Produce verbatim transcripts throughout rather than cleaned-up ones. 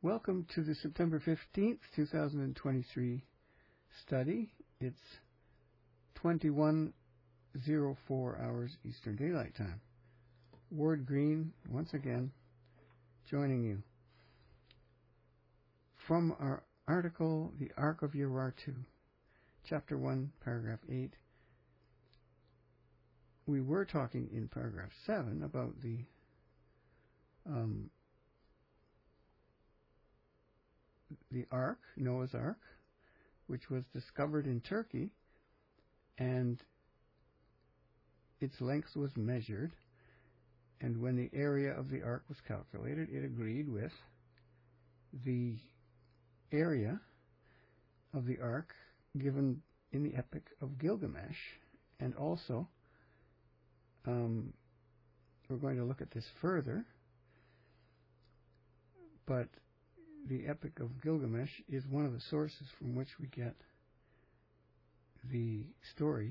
Welcome to the September fifteenth, two thousand twenty-three study. It's twenty-one oh four hours Eastern Daylight Time. Ward Green, once again, joining you. From our article, The Ark of Urartu, Chapter one, Paragraph eight, we were talking in Paragraph seven about the um, the Ark, Noah's Ark, which was discovered in Turkey, and its length was measured, and when the area of the Ark was calculated, it agreed with the area of the Ark given in the Epic of Gilgamesh, and also um, we're going to look at this further, but the Epic of Gilgamesh is one of the sources from which we get the story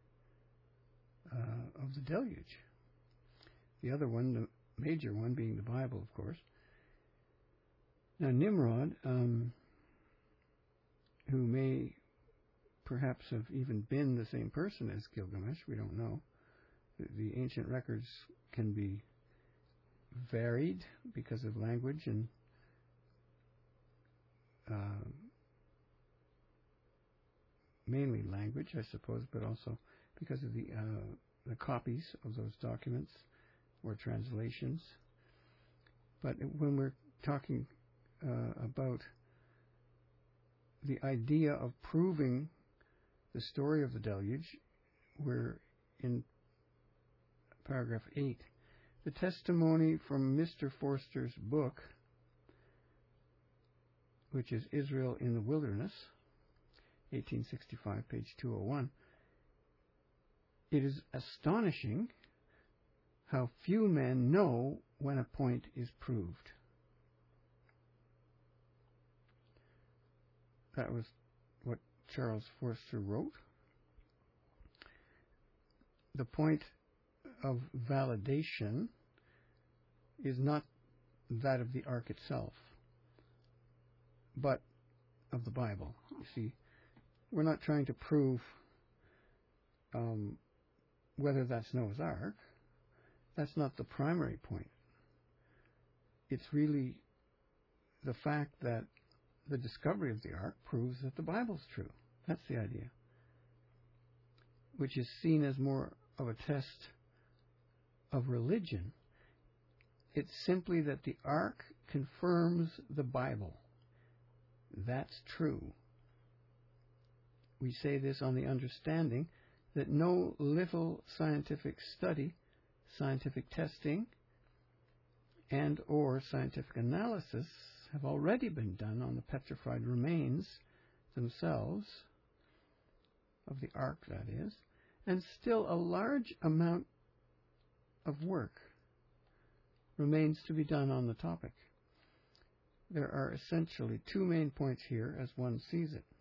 uh, of the deluge. The other one, the major one, being the Bible, of course. Now, Nimrod, um, who may perhaps have even been the same person as Gilgamesh, we don't know. The, the ancient records can be varied because of language and Uh, mainly language, I suppose, but also because of the uh, the copies of those documents or translations. But when we're talking uh, about the idea of proving the story of the deluge, we're in paragraph eight. The testimony from Mister Forster's book, which is Israel in the Wilderness, eighteen sixty-five, page two oh one. It is astonishing how few men know when a point is proved. That was what Charles Forster wrote. The point of validation is not that of the Ark itself, but of the Bible. You see, we're not trying to prove um, whether that's Noah's Ark. That's not the primary point. It's really the fact that the discovery of the Ark proves that the Bible's true. That's the idea, which is seen as more of a test of religion. It's simply that the Ark confirms the Bible. That's true. We say this on the understanding that no little scientific study, scientific testing, and or scientific analysis have already been done on the petrified remains themselves, of the Ark, that is, and still a large amount of work remains to be done on the topic. There are essentially two main points here as one sees it.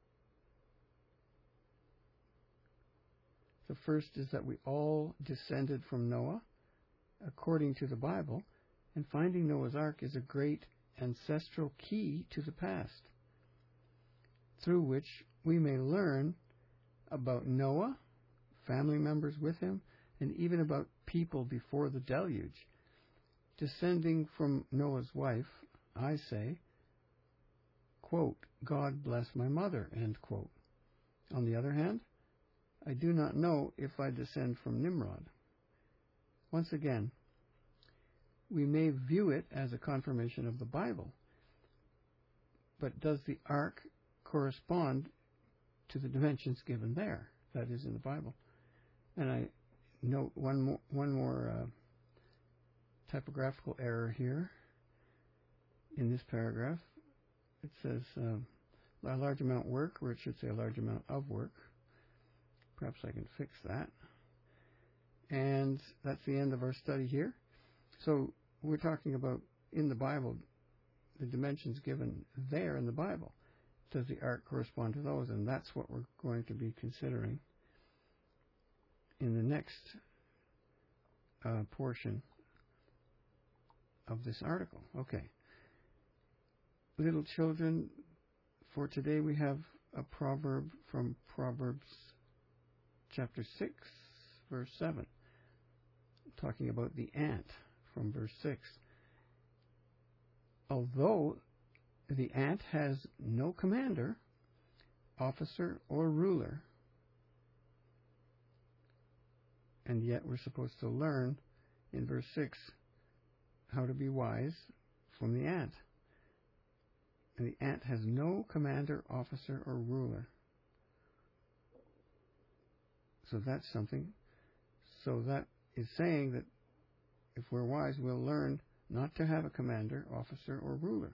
The first is that we all descended from Noah, according to the Bible, and finding Noah's Ark is a great ancestral key to the past, through which we may learn about Noah, family members with him, and even about people before the deluge. Descending from Noah's wife, I say, quote, God bless my mother, end quote. On the other hand, I do not know if I descend from Nimrod. Once again, we may view it as a confirmation of the Bible, but does the Ark correspond to the dimensions given there? That is in the Bible. And I note one more, one more uh, typographical error here. In this paragraph, it says uh, a large amount work, or it should say a large amount of work. Perhaps I can fix that. And that's the end of our study here. So we're talking about, in the Bible, the dimensions given there in the Bible. Does the Ark correspond to those? And that's what we're going to be considering in the next uh, portion of this article. Okay. Little children, for today we have a proverb from Proverbs chapter six, verse seven, talking about the ant from verse six. Although the ant has no commander, officer, or ruler, and yet we're supposed to learn in verse six how to be wise from the ant. And the ant has no commander, officer, or ruler. So that's something. So that is saying that if we're wise, we'll learn not to have a commander, officer, or ruler.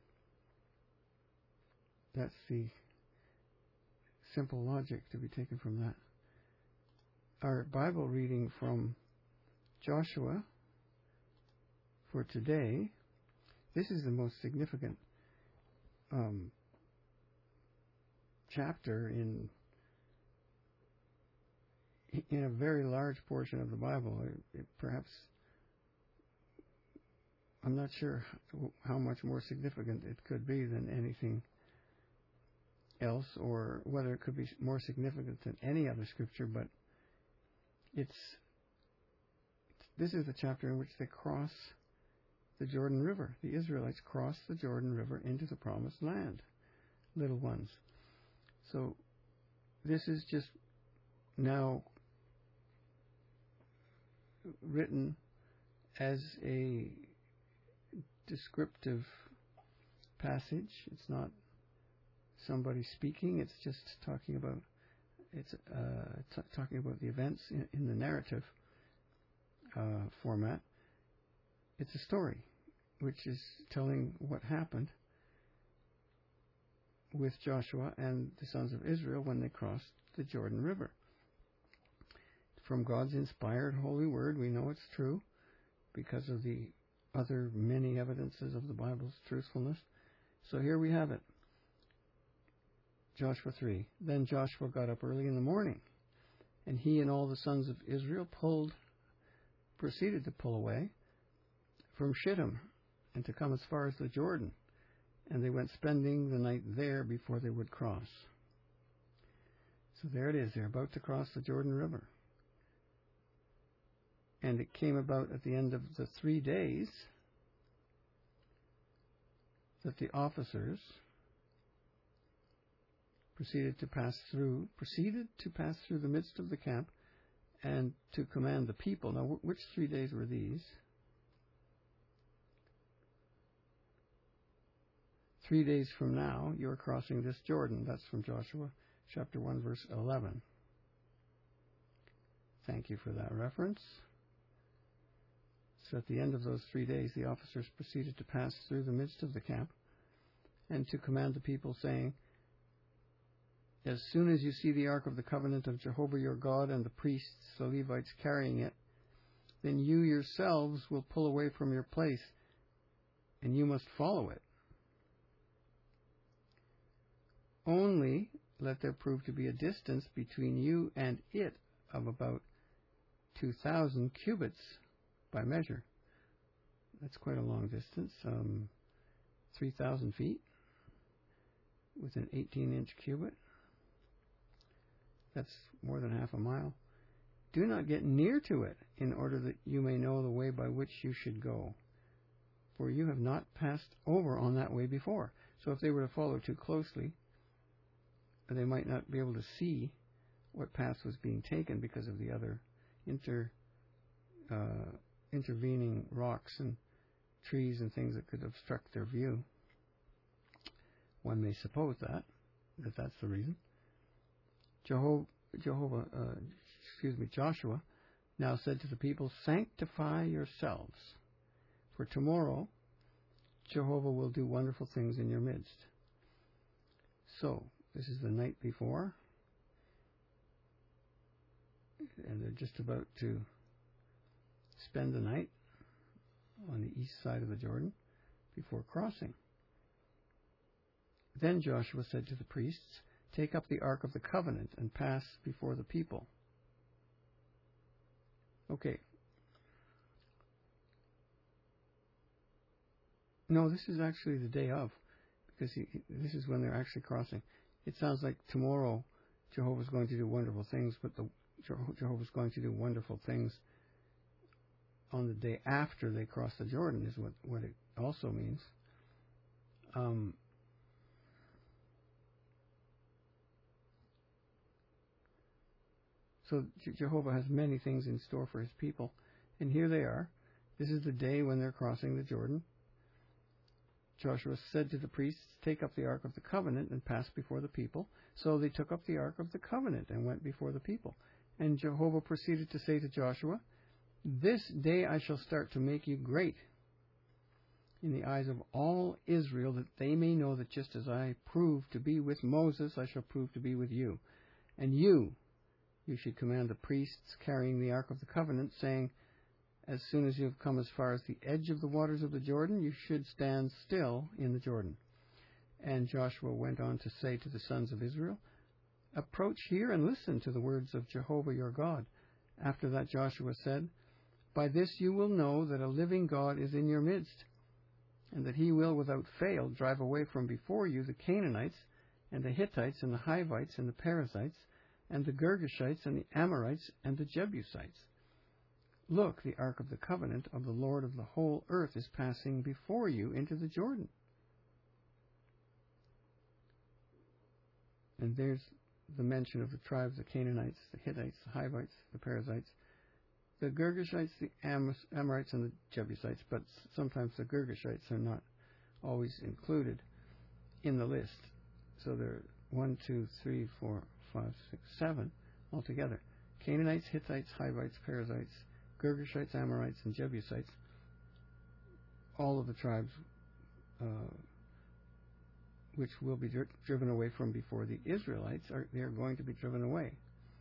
That's the simple logic to be taken from that. Our Bible reading from Joshua for today, this is the most significant um, chapter in in a very large portion of the Bible. It, it perhaps, I'm not sure how much more significant it could be than anything else, or whether it could be more significant than any other scripture, but it's this is the chapter in which they cross the Jordan River. The Israelites cross the Jordan River into the promised land, little ones. So this is just now written as a descriptive passage. It's not somebody speaking. It's just talking about it's uh, t- talking about the events in, in the narrative uh, format. It's a story which is telling what happened with Joshua and the sons of Israel when they crossed the Jordan River. From God's inspired holy word, we know it's true because of the other many evidences of the Bible's truthfulness. So here we have it. Joshua three. Then Joshua got up early in the morning, and he and all the sons of Israel pulled, proceeded to pull away from Shittim, and to come as far as the Jordan. And they went spending the night there before they would cross. So there it is. They're about to cross the Jordan River. And it came about at the end of the three days that the officers proceeded to pass through, proceeded to pass through the midst of the camp and to command the people. Now, which three days were these? Three days from now, you're crossing this Jordan. That's from Joshua chapter one, verse eleven. Thank you for that reference. So at the end of those three days, the officers proceeded to pass through the midst of the camp and to command the people, saying, as soon as you see the ark of the covenant of Jehovah your God and the priests, the Levites, carrying it, then you yourselves will pull away from your place, and you must follow it. Only let there prove to be a distance between you and it of about two thousand cubits by measure. That's quite a long distance, um, three thousand feet with an eighteen inch cubit. That's more than half a mile. Do not get near to it, in order that you may know the way by which you should go, for you have not passed over on that way before. So if they were to follow too closely, they might not be able to see what path was being taken because of the other inter uh, intervening rocks and trees and things that could obstruct their view. One may suppose that, that that's the reason. Jehovah, Jehovah uh, excuse me, Joshua now said to the people, sanctify yourselves, for tomorrow Jehovah will do wonderful things in your midst. So, this is the night before, and they're just about to spend the night on the east side of the Jordan before crossing. Then Joshua said to the priests, take up the Ark of the Covenant and pass before the people. Okay. No, this is actually the day of. because this is when they're actually crossing. It sounds like tomorrow Jehovah's going to do wonderful things, but the, Jehovah's going to do wonderful things on the day after they cross the Jordan is what, what it also means. Um, so Jehovah has many things in store for his people. And here they are. This is the day when they're crossing the Jordan. Joshua said to the priests, "Take up the Ark of the Covenant and pass before the people." So they took up the Ark of the Covenant and went before the people. And Jehovah proceeded to say to Joshua, "This day I shall start to make you great in the eyes of all Israel, that they may know that just as I proved to be with Moses, I shall prove to be with you. And you, you should command the priests carrying the Ark of the Covenant, saying, as soon as you have come as far as the edge of the waters of the Jordan, you should stand still in the Jordan." And Joshua went on to say to the sons of Israel, "Approach here and listen to the words of Jehovah your God." After that Joshua said, "By this you will know that a living God is in your midst, and that he will without fail drive away from before you the Canaanites, and the Hittites, and the Hivites, and the Perizzites, and the Girgashites, and the Amorites, and the Jebusites. Look, the Ark of the Covenant of the Lord of the whole earth is passing before you into the Jordan." And there's the mention of the tribes, the Canaanites, the Hittites, the Hivites, the Perizzites, the Girgashites, the Am- Amorites, and the Jebusites, but sometimes the Girgashites are not always included in the list. So there are one, two, three, four, five, six, seven altogether. Canaanites, Hittites, Hivites, Perizzites, Girgashites, Amorites, and Jebusites. All of the tribes uh, which will be dri- driven away from before the Israelites, are they are going to be driven away.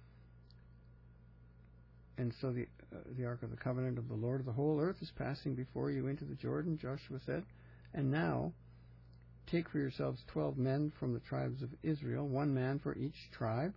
And so the uh, the Ark of the Covenant of the Lord of the whole earth is passing before you into the Jordan, Joshua said. And now, take for yourselves twelve men from the tribes of Israel, one man for each tribe.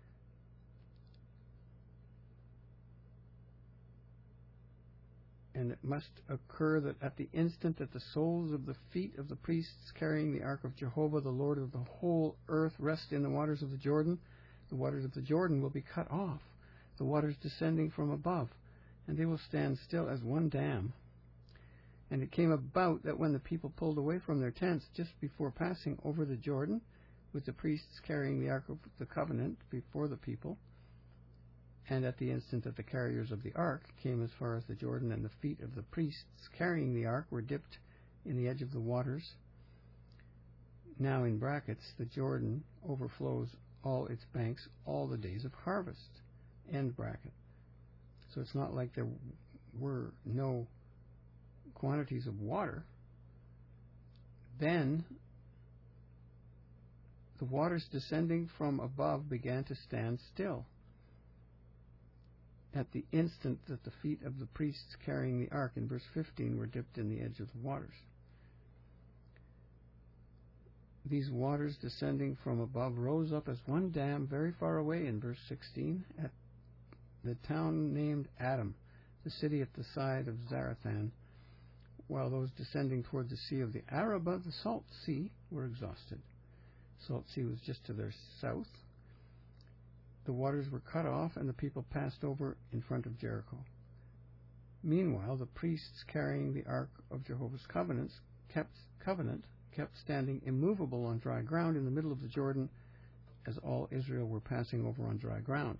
And it must occur that at the instant that the soles of the feet of the priests carrying the Ark of Jehovah, the Lord of the whole earth, rest in the waters of the Jordan, the waters of the Jordan will be cut off, the waters descending from above, and they will stand still as one dam. And it came about that when the people pulled away from their tents just before passing over the Jordan, with the priests carrying the Ark of the Covenant before the people, and at the instant that the carriers of the ark came as far as the Jordan, and the feet of the priests carrying the ark were dipped in the edge of the waters. Now, in brackets, the Jordan overflows all its banks all the days of harvest. End bracket. So it's not like there were no quantities of water. Then the waters descending from above began to stand still at the instant that the feet of the priests carrying the ark, in verse fifteen, were dipped in the edge of the waters. These waters descending from above rose up as one dam very far away, in verse sixteen, at the town named Adam, the city at the side of Zarethan, while those descending toward the sea of the Arabah, the Salt Sea, were exhausted. Salt Sea was just to their south. The waters were cut off, and the people passed over in front of Jericho. Meanwhile, the priests carrying the Ark of Jehovah's covenants kept covenant kept standing immovable on dry ground in the middle of the Jordan, as all Israel were passing over on dry ground,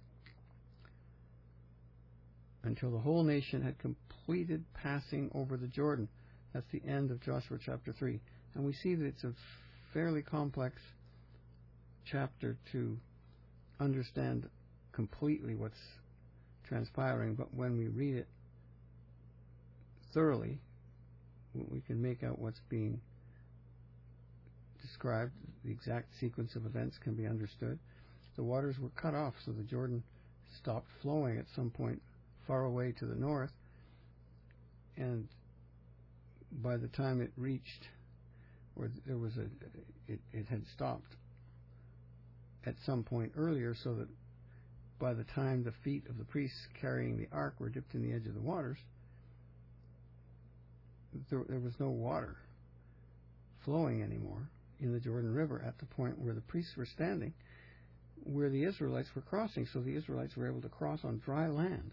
until the whole nation had completed passing over the Jordan. That's the end of Joshua chapter three. And we see that it's a fairly complex chapter to understand completely what's transpiring, but when we read it thoroughly, we can make out what's being described. The exact sequence of events can be understood. The waters were cut off, so the Jordan stopped flowing at some point far away to the north, and by the time it reached, or there was a, it, it had stopped at some point earlier, so that by the time the feet of the priests carrying the ark were dipped in the edge of the waters, there, there was no water flowing anymore in the Jordan River at the point where the priests were standing, where the Israelites were crossing. So the Israelites were able to cross on dry land.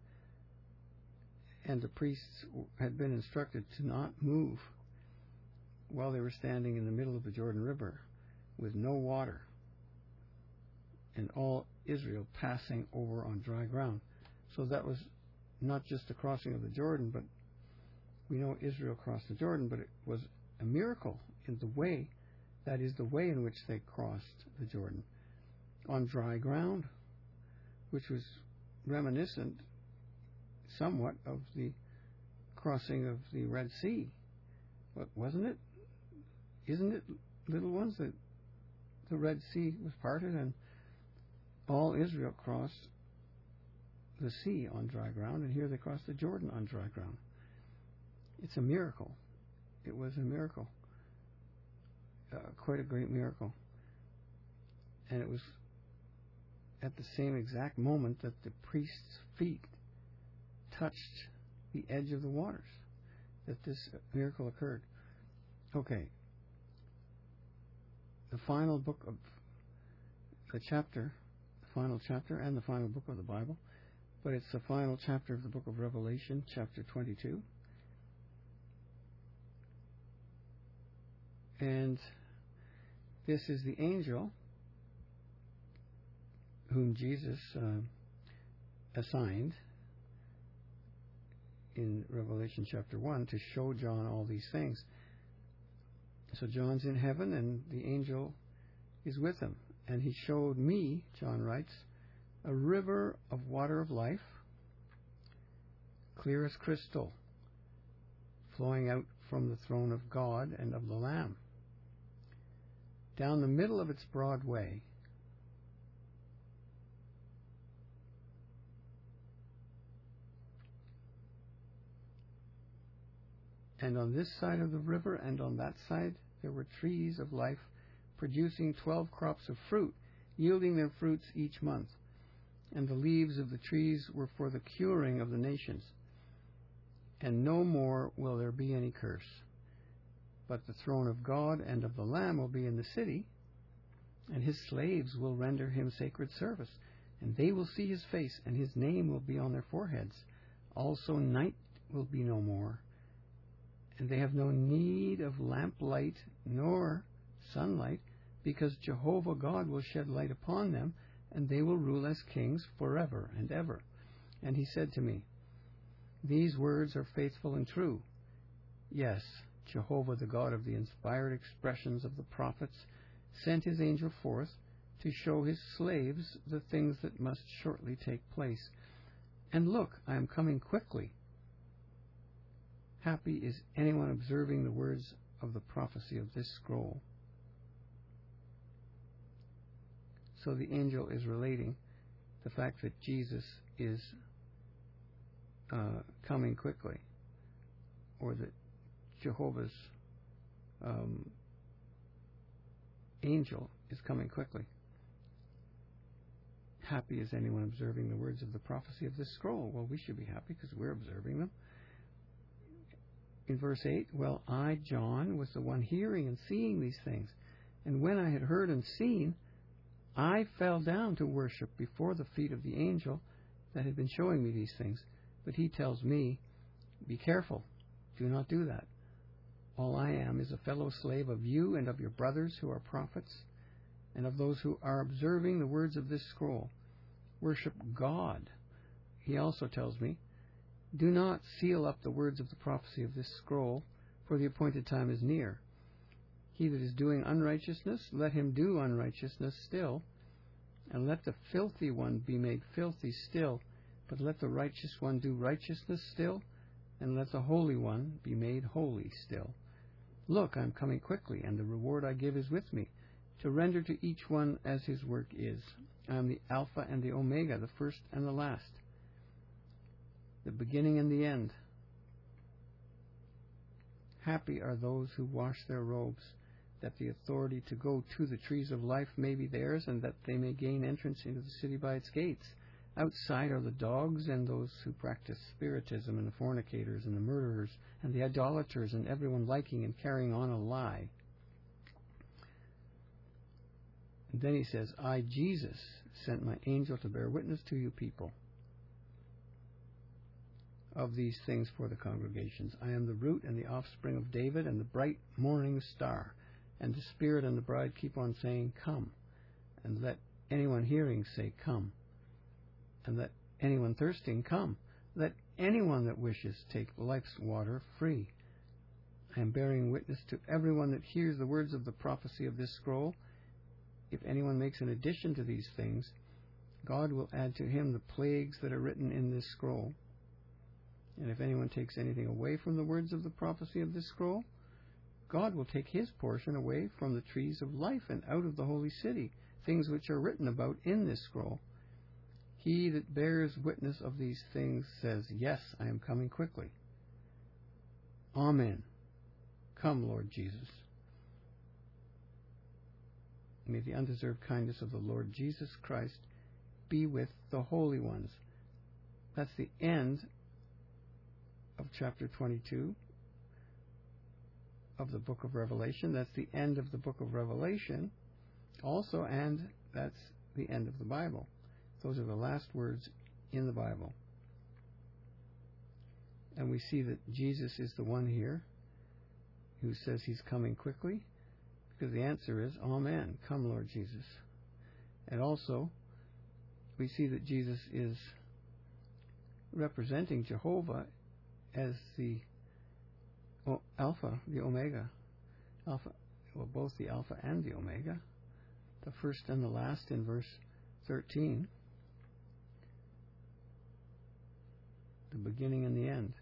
And the priests had been instructed to not move while they were standing in the middle of the Jordan River with no water, and all Israel passing over on dry ground. So that was not just the crossing of the Jordan, but we know Israel crossed the Jordan, but it was a miracle in the way, that is the way in which they crossed the Jordan, on dry ground, which was reminiscent somewhat of the crossing of the Red Sea. But wasn't it? Isn't it, little ones, that the Red Sea was parted and all Israel crossed the sea on dry ground, and here they crossed the Jordan on dry ground. It's a miracle. It was a miracle. Uh, quite a great miracle. And it was at the same exact moment that the priest's feet touched the edge of the waters that this miracle occurred. Okay. The final book of the chapter, the final chapter and the final book of the Bible, but it's the final chapter of the book of Revelation, chapter twenty-two. And this is the angel whom Jesus uh, assigned in Revelation chapter one to show John all these things. So John's in heaven and the angel is with him. And he showed me, John writes, a river of water of life, clear as crystal, flowing out from the throne of God and of the Lamb. Down the middle of its broad way, and on this side of the river and on that side there were trees of life, producing twelve crops of fruit, yielding their fruits each month. And the leaves of the trees were for the curing of the nations. And no more will there be any curse. But the throne of God and of the Lamb will be in the city, and his slaves will render him sacred service. And they will see his face, and his name will be on their foreheads. Also night will be no more. And they have no need of lamplight nor sunlight, because Jehovah God will shed light upon them, and they will rule as kings forever and ever. And he said to me, these words are faithful and true. Yes, Jehovah, the God of the inspired expressions of the prophets, sent his angel forth to show his slaves the things that must shortly take place. And look, I am coming quickly. Happy is anyone observing the words of the prophecy of this scroll. So the angel is relating the fact that Jesus is uh, coming quickly, or that Jehovah's um, angel is coming quickly. Happy is anyone observing the words of the prophecy of this scroll. Well, we should be happy because we're observing them. In verse eight, well, I, John, was the one hearing and seeing these things. And when I had heard and seen, I fell down to worship before the feet of the angel that had been showing me these things. But he tells me, be careful, do not do that. All I am is a fellow slave of you and of your brothers who are prophets, and of those who are observing the words of this scroll. Worship God. He also tells me, do not seal up the words of the prophecy of this scroll, for the appointed time is near. He that is doing unrighteousness, let him do unrighteousness still, and let the filthy one be made filthy still, but let the righteous one do righteousness still, and let the holy one be made holy still. Look, I am coming quickly, and the reward I give is with me, to render to each one as his work is. I am the Alpha and the Omega, the first and the last, the beginning and the end. Happy are those who wash their robes, that the authority to go to the trees of life may be theirs, and that they may gain entrance into the city by its gates. Outside are the dogs and those who practice spiritism and the fornicators and the murderers and the idolaters and everyone liking and carrying on a lie. And then he says, I, Jesus, sent my angel to bear witness to you people of these things for the congregations. I am the root and the offspring of David and the bright morning star. And the Spirit and the bride keep on saying, come. And let anyone hearing say, come. And let anyone thirsting come. Let anyone that wishes take life's water free. I am bearing witness to everyone that hears the words of the prophecy of this scroll. If anyone makes an addition to these things, God will add to him the plagues that are written in this scroll. And if anyone takes anything away from the words of the prophecy of this scroll, God will take his portion away from the trees of life and out of the holy city, things which are written about in this scroll. He that bears witness of these things says, yes, I am coming quickly. Amen. Come, Lord Jesus. May the undeserved kindness of the Lord Jesus Christ be with the holy ones. That's the end of chapter twenty-two of the book of Revelation. That's the end of the book of Revelation also, and that's the end of the Bible. Those are the last words in the Bible. And we see that Jesus is the one here who says he's coming quickly, because the answer is, Amen. Come, Lord Jesus. And also, we see that Jesus is representing Jehovah as the oh, Alpha, the Omega. Alpha, well, both the Alpha and the Omega. The first and the last in verse thirteen. The beginning and the end.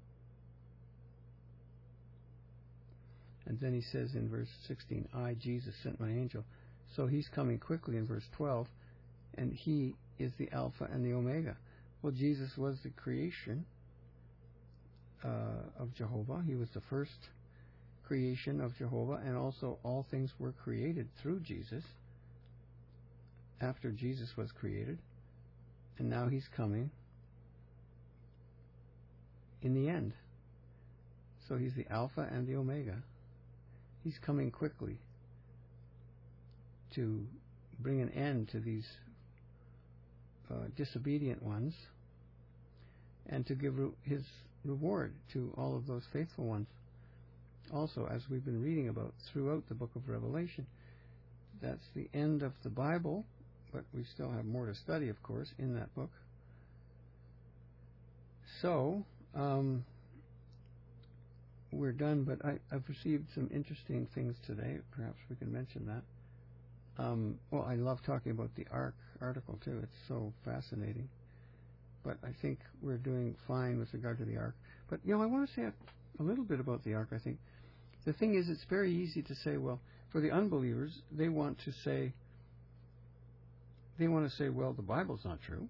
And then he says in verse sixteen, I, Jesus, sent my angel. So he's coming quickly in verse twelve, and he is the Alpha and the Omega. Well, Jesus was the creation uh, of Jehovah. He was the first creation of Jehovah, and also all things were created through Jesus after Jesus was created. And now he's coming in the end. So he's the Alpha and the Omega. He's coming quickly to bring an end to these uh, disobedient ones and to give re- his reward to all of those faithful ones. Also, as we've been reading about throughout the book of Revelation, that's the end of the Bible, but we still have more to study, of course, in that book. So, um, we're done, but I, I've received some interesting things today. Perhaps we can mention that. Um, well, I love talking about the Ark article, too. It's so fascinating. But I think we're doing fine with regard to the Ark. But, you know, I want to say a, a little bit about the Ark, I think. The thing is, it's very easy to say, well, for the unbelievers, they want to say, they want to say, well, the Bible's not true.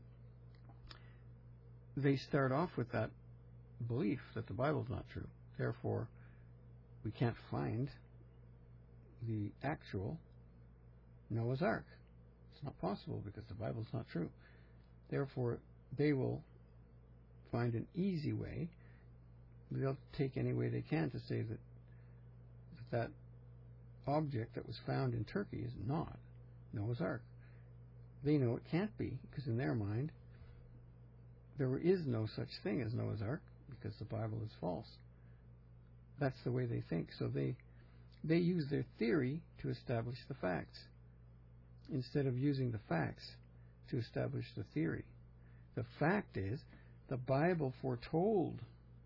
They start off with that belief that the Bible's not true. Therefore, we can't find the actual Noah's Ark. It's not possible because the Bible's not true. Therefore, they will find an easy way. They'll take any way they can to say that that object that was found in Turkey is not Noah's Ark. They know it can't be, because in their mind, there is no such thing as Noah's Ark, because the Bible is false. That's the way they think. So they they use their theory to establish the facts, instead of using the facts to establish the theory. The fact is, the Bible foretold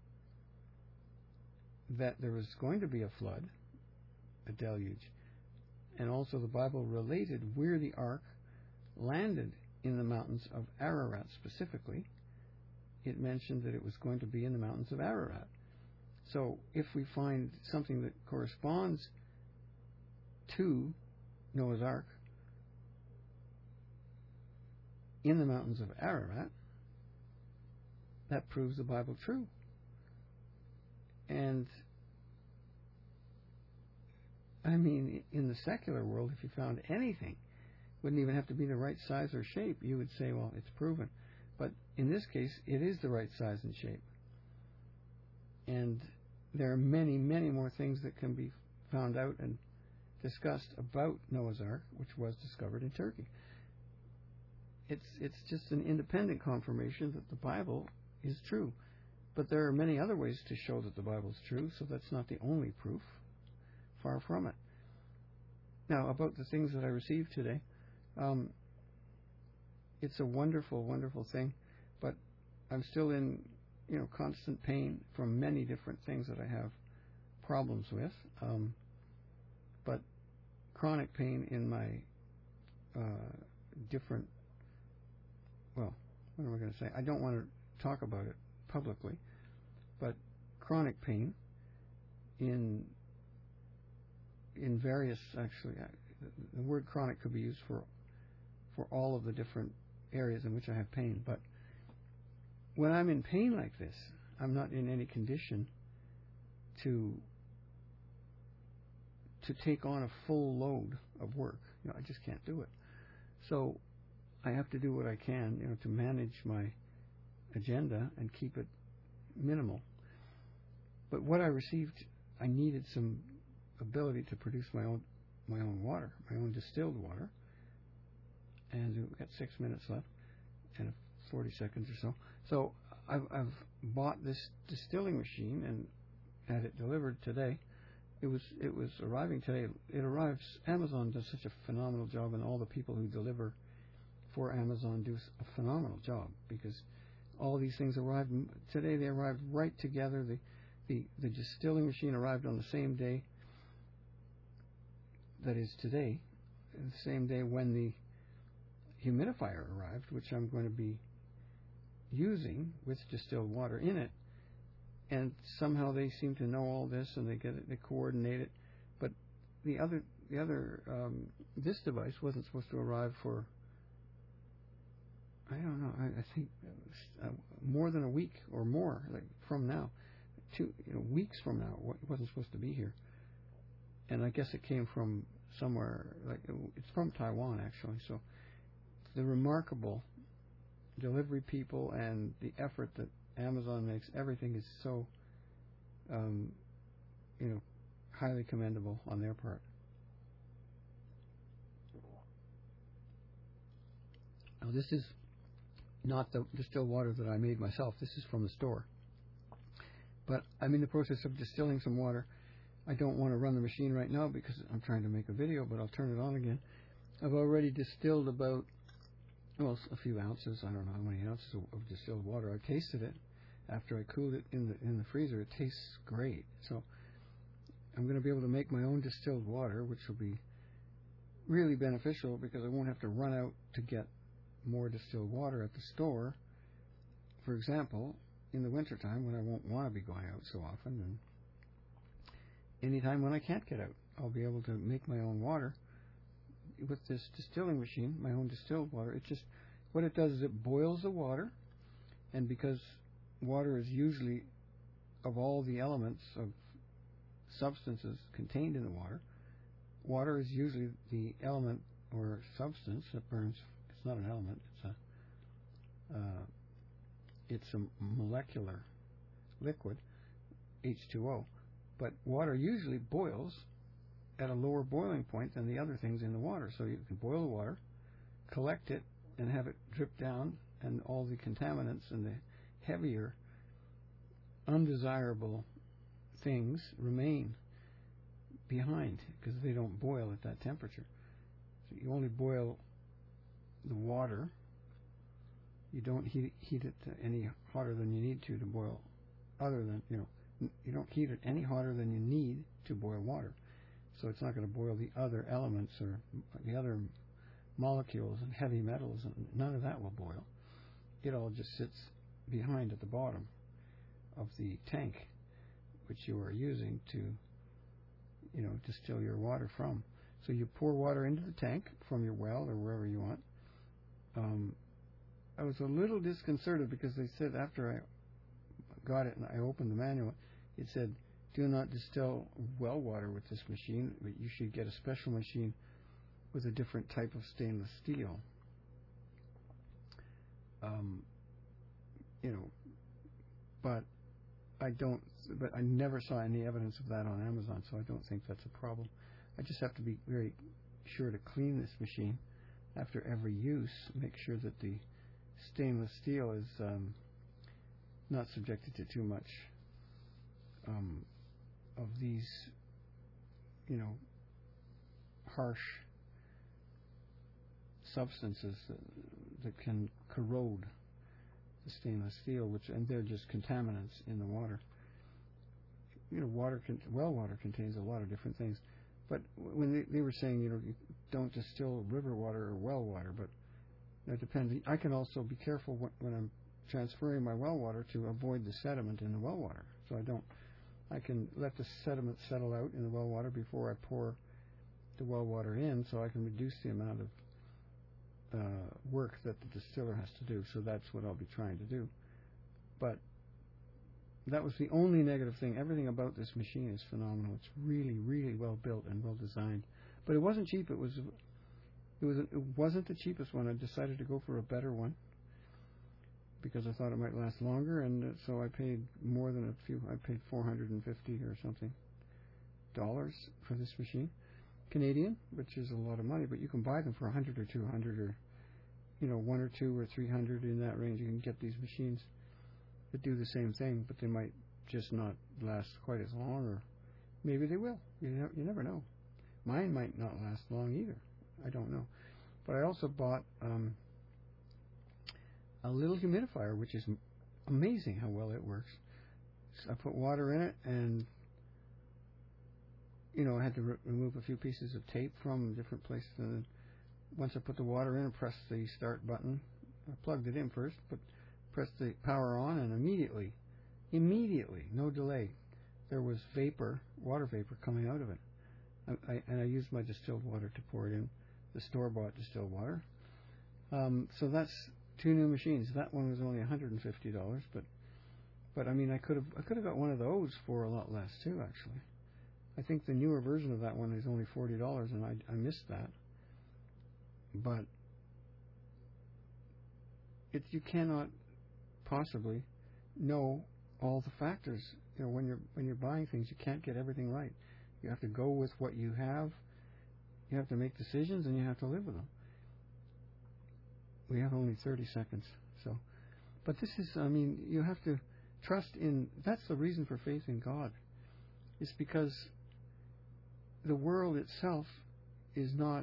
that there was going to be a flood, a deluge, and also the Bible related where the ark landed in the mountains of Ararat specifically. It mentioned that it was going to be in the mountains of Ararat. So if we find something that corresponds to Noah's Ark in the mountains of Ararat, that proves the Bible true. And I mean, in the secular world, if you found anything, wouldn't even have to be the right size or shape, you would say, well, it's proven. in this case, it is the right size and shape. And there are many, many more things that can be found out and discussed about Noah's Ark, which was discovered in Turkey. It's it's just an independent confirmation that the Bible is true. But there are many other ways to show that the Bible is true, so that's not the only proof. Far from it. Now, about the things that I received today, um, it's a wonderful, wonderful thing, but I'm still in, you know, constant pain from many different things that I have problems with. Um, but chronic pain in my uh, different, well, what am I going to say? I don't want to talk about it publicly, but chronic pain in in various, actually, the word chronic could be used for for all of the different areas in which I have pain. But when I'm in pain like this, I'm not in any condition to to take on a full load of work. You know, I just can't do it. So I have to do what I can, you know, to manage my agenda and keep it minimal. But what I received, I needed some ability to produce my own my own water, my own distilled water. And we've got six minutes left, and forty seconds or so. So I've, I've bought this distilling machine and had it delivered today. It was it was arriving today. It arrives. Amazon does such a phenomenal job, and all the people who deliver for Amazon do a phenomenal job, because all these things arrived today. They arrived right together. The the the distilling machine arrived on the same day. That is today, the same day when the humidifier arrived, which I'm going to be using with distilled water in it. And somehow they seem to know all this, and they get it, they coordinate it. But the other, the other, um, this device wasn't supposed to arrive for, I don't know, I, I think uh, more than a week or more, like from now, two you know, weeks from now. It wasn't supposed to be here. And I guess it came from somewhere, like it's from Taiwan actually. So the remarkable delivery people and the effort that Amazon makes, everything is so, um, you know, highly commendable on their part. Now this is not the distilled water that I made myself. This is from the store. But I'm in the process of distilling some water. I don't want to run the machine right now because I'm trying to make a video, but I'll turn it on again. I've already distilled about, well, a few ounces. I don't know how many ounces of, of distilled water. I tasted it after I cooled it in the in the freezer. It tastes great. So I'm going to be able to make my own distilled water, which will be really beneficial because I won't have to run out to get more distilled water at the store. For example, in the wintertime when I won't want to be going out so often, and anytime when I can't get out, I'll be able to make my own water with this distilling machine, my own distilled water. It just, what it does is it boils the water, and because water is usually, of all the elements of substances contained in the water, water is usually the element or substance that burns. It's not an element, it's a, uh, it's a molecular liquid, H two O. But water usually boils at a lower boiling point than the other things in the water. So you can boil the water, collect it, and have it drip down, and all the contaminants and the heavier, undesirable things remain behind because they don't boil at that temperature. So you only boil the water. You don't heat, heat it to any hotter than you need to to boil, other than, you know, you don't heat it any hotter than you need to boil water. So it's not going to boil the other elements or the other molecules and heavy metals, and none of that will boil. It all just sits behind at the bottom of the tank, which you are using to, you know, distill your water from. So you pour water into the tank from your well or wherever you want. Um, I was a little disconcerted because they said after I got it and I opened the manual, it said, do not distill well water with this machine, but you should get a special machine with a different type of stainless steel. Um, you know, but I don't, but I never saw any evidence of that on Amazon, so I don't think that's a problem. I just have to be very sure to clean this machine after every use, make sure that the stainless steel is um, not subjected to too much um, of these, you know, harsh substances that, that can corrode the stainless steel, which and they're just contaminants in the water. You know, water, con- well water contains a lot of different things. But when they, they were saying, you know, you don't distill river water or well water, but it depends. I can also be careful when, when I'm transferring my well water to avoid the sediment in the well water. So I don't, I can let the sediment settle out in the well water before I pour the well water in, so I can reduce the amount of uh, work that the distiller has to do. So that's what I'll be trying to do. But that was the only negative thing. Everything about this machine is phenomenal. It's really, really well built and well designed. But it wasn't cheap. It was, it was, it wasn't the cheapest one. I decided to go for a better one because I thought it might last longer, and uh, so I paid more than a few. I paid four hundred and fifty or something dollars for this machine, Canadian, which is a lot of money. But you can buy them for a hundred or two hundred, or you know, one or two or three hundred in that range. You can get these machines that do the same thing, but they might just not last quite as long, or maybe they will. You ne- you never know. Mine might not last long either. I don't know. But I also bought um, a little humidifier, which is amazing how well it works. So I put water in it, and you know, I had to re- remove a few pieces of tape from different places. And then once I put the water in, I pressed the start button. I plugged it in first, but pressed the power on, and immediately, immediately, no delay, there was vapor, water vapor coming out of it. I, I, and I used my distilled water to pour it in, the store-bought distilled water. Um, so that's two new machines. That one was only one hundred fifty dollars, but but I mean, I could have I could have got one of those for a lot less too. Actually, I think the newer version of that one is only forty dollars, and I, I missed that. But it you cannot possibly know all the factors. You know, when you're when you're buying things, you can't get everything right. You have to go with what you have. You have to make decisions, and you have to live with them. We have only thirty seconds, so. But this is, I mean, you have to trust in. That's the reason for faith in God. It's because the world itself is not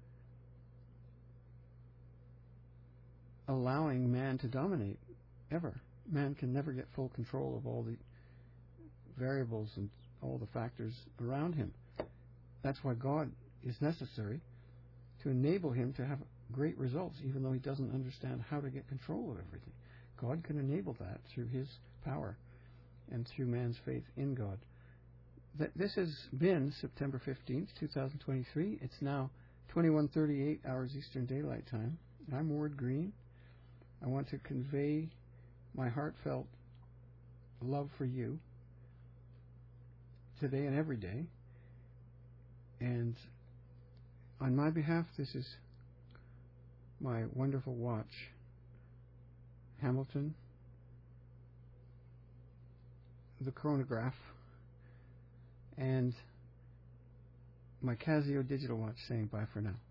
allowing man to dominate ever. Man can never get full control of all the variables and all the factors around him. That's why God is necessary, to enable him to have great results, even though he doesn't understand how to get control of everything. God can enable that through his power and through man's faith in God. Th- this has been September fifteenth, twenty twenty-three. It's now twenty-one thirty-eight hours Eastern Daylight Time. I'm Ward Green. I want to convey my heartfelt love for you today and every day. And on my behalf, this is my wonderful watch, Hamilton, the chronograph, and my Casio digital watch saying bye for now.